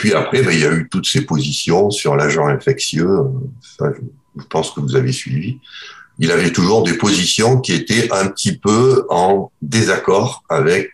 puis après, il y a eu toutes ces positions sur l'agent infectieux. Ça, je pense que vous avez suivi. Il avait toujours des positions qui étaient un petit peu en désaccord avec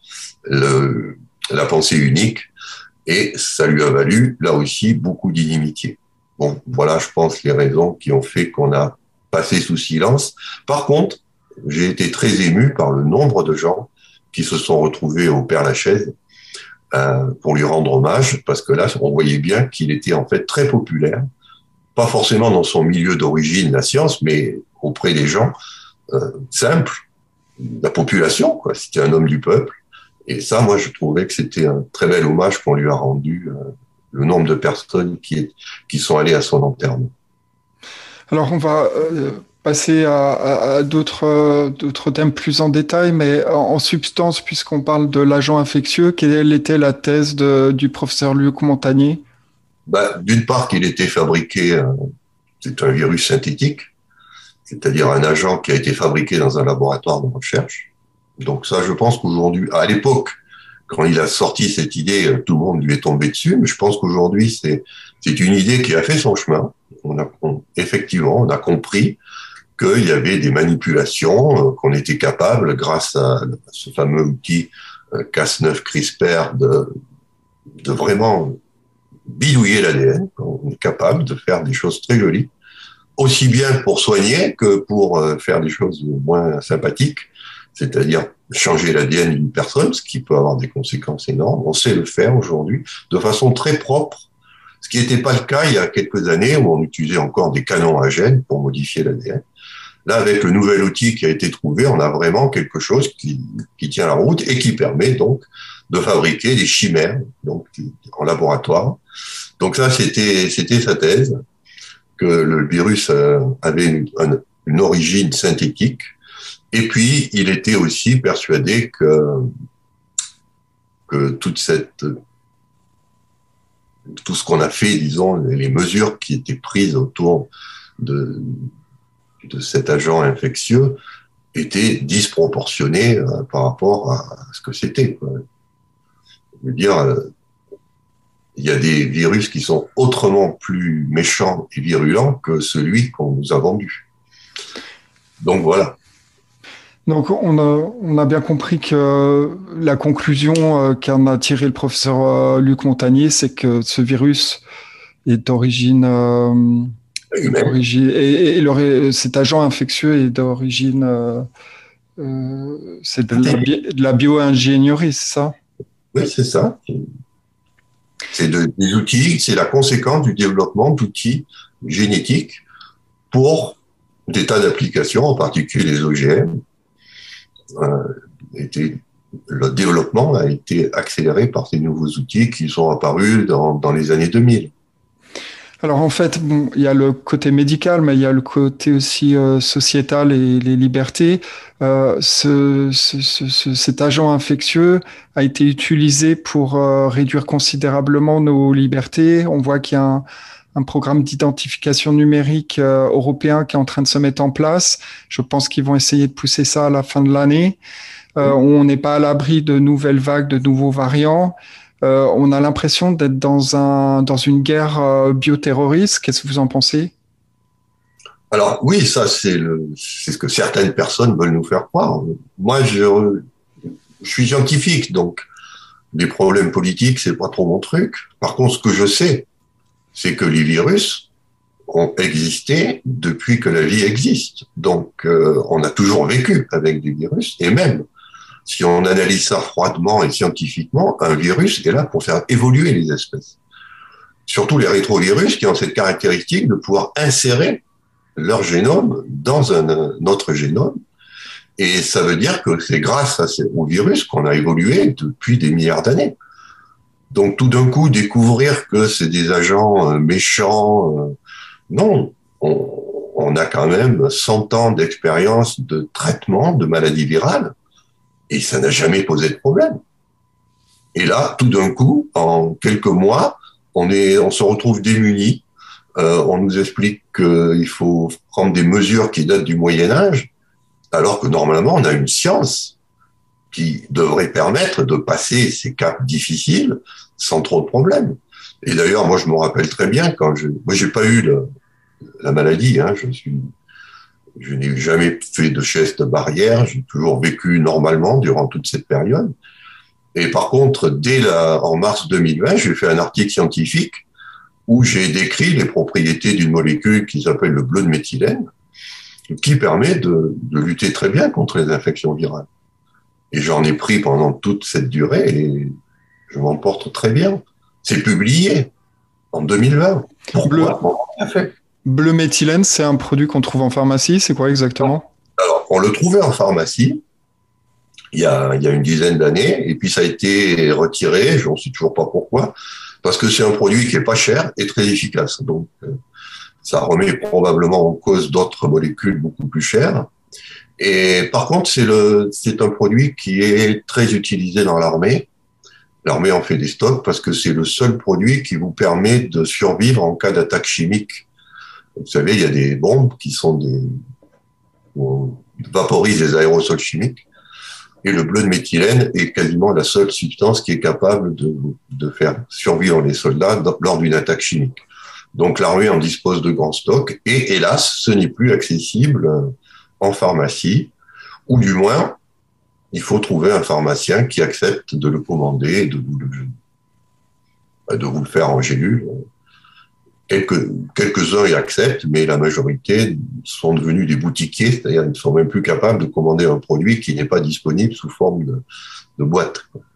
la pensée unique, et ça lui a valu, là aussi, beaucoup d'inimitié. Bon, voilà, je pense, les raisons qui ont fait qu'on a passé sous silence. Par contre, j'ai été très ému par le nombre de gens qui se sont retrouvés au Père-Lachaise pour lui rendre hommage, parce que là, on voyait bien qu'il était en fait très populaire, pas forcément dans son milieu d'origine, la science, mais auprès des gens simples, la population, quoi. C'était un homme du peuple. Et ça, moi, je trouvais que c'était un très bel hommage qu'on lui a rendu, le nombre de personnes qui sont allées à son enterrement. Alors, on va passer à d'autres thèmes plus en détail, mais en substance, puisqu'on parle de l'agent infectieux, quelle était la thèse du professeur Luc Montagnier? D'une part, qu'il était fabriqué, c'est un virus synthétique, c'est-à-dire un agent qui a été fabriqué dans un laboratoire de recherche. Donc ça, je pense qu'aujourd'hui, à l'époque, quand il a sorti cette idée, tout le monde lui est tombé dessus, mais je pense qu'aujourd'hui, c'est une idée qui a fait son chemin. Effectivement, on a compris qu'il y avait des manipulations, qu'on était capable, grâce à ce fameux outil Cas9 CRISPR, de vraiment bidouiller l'ADN. On est capable de faire des choses très jolies, aussi bien pour soigner que pour faire des choses moins sympathiques, c'est-à-dire changer l'ADN d'une personne, ce qui peut avoir des conséquences énormes. On sait le faire aujourd'hui de façon très propre, ce qui n'était pas le cas il y a quelques années où on utilisait encore des canons à gènes pour modifier l'ADN. Là, avec le nouvel outil qui a été trouvé, on a vraiment quelque chose qui tient la route et qui permet donc de fabriquer des chimères, donc en laboratoire. Donc ça, c'était sa thèse, que le virus avait une origine synthétique. Et puis, il était aussi persuadé que tout ce qu'on a fait, disons, les mesures qui étaient prises autour de cet agent infectieux étaient disproportionnées par rapport à ce que c'était. Je veux dire, il y a des virus qui sont autrement plus méchants et virulents que celui qu'on nous a vendu. Donc voilà. Donc, on a bien compris que la conclusion qu'en a tiré le professeur Luc Montagnier, c'est que ce virus est d'origine cet agent infectieux est d'origine c'est de la bio-ingénierie, c'est ça? Oui, c'est ça. C'est des outils, c'est la conséquence du développement d'outils génétiques pour des tas d'applications, en particulier les OGM. Le développement a été accéléré par ces nouveaux outils qui sont apparus dans les années 2000. Alors en fait, bon, il y a le côté médical, mais il y a le côté aussi sociétal et les libertés. Cet agent infectieux a été utilisé pour réduire considérablement nos libertés. On voit qu'il y a un programme d'identification numérique européen qui est en train de se mettre en place. Je pense qu'ils vont essayer de pousser ça à la fin de l'année. On n'est pas à l'abri de nouvelles vagues, de nouveaux variants. On a l'impression d'être dans une guerre bioterroriste. Qu'est-ce que vous en pensez? Alors oui, ça c'est ce que certaines personnes veulent nous faire croire. Moi, je suis scientifique, donc les problèmes politiques, c'est pas trop mon truc. Par contre, ce que je sais, c'est que les virus ont existé depuis que la vie existe. Donc, on a toujours vécu avec des virus, et même si on analyse ça froidement et scientifiquement, un virus est là pour faire évoluer les espèces. Surtout les rétrovirus qui ont cette caractéristique de pouvoir insérer leur génome dans un autre génome. Et ça veut dire que c'est grâce au virus qu'on a évolué depuis des milliards d'années. Donc tout d'un coup, découvrir que c'est des agents méchants, non. On a quand même 100 ans d'expérience de traitement de maladies virales. Et ça n'a jamais posé de problème. Et là, tout d'un coup, en quelques mois, on se retrouve démunis. On nous explique qu'il faut prendre des mesures qui datent du Moyen-Âge, alors que normalement, on a une science qui devrait permettre de passer ces caps difficiles sans trop de problèmes. Et d'ailleurs, moi, je me rappelle très bien moi, j'ai pas eu la maladie, hein, je n'ai jamais fait de geste barrière, j'ai toujours vécu normalement durant toute cette période. Et par contre, en mars 2020, j'ai fait un article scientifique où j'ai décrit les propriétés d'une molécule qui s'appelle le bleu de méthylène, qui permet de lutter très bien contre les infections virales. Et j'en ai pris pendant toute cette durée et je m'en porte très bien. C'est publié en 2020. Pourquoi on l'a fait? Bleu méthylène, c'est un produit qu'on trouve en pharmacie. C'est quoi exactement? Alors, on le trouvait en pharmacie il y a une dizaine d'années, et puis ça a été retiré, je ne sais toujours pas pourquoi, parce que c'est un produit qui est pas cher et très efficace. Donc, ça remet probablement en cause d'autres molécules beaucoup plus chères. Et par contre, c'est un produit qui est très utilisé dans l'armée. L'armée en fait des stocks parce que c'est le seul produit qui vous permet de survivre en cas d'attaque chimique. Vous savez, il y a des bombes où on vaporise des aérosols chimiques. Et le bleu de méthylène est quasiment la seule substance qui est capable de faire survivre les soldats lors d'une attaque chimique. Donc l'armée en dispose de grands stocks et hélas, ce n'est plus accessible en pharmacie, ou du moins, il faut trouver un pharmacien qui accepte de le commander et de vous le faire en gélule. Quelques-uns y acceptent, mais la majorité sont devenus des boutiquiers, c'est-à-dire qu'ils ne sont même plus capables de commander un produit qui n'est pas disponible sous forme de boîte.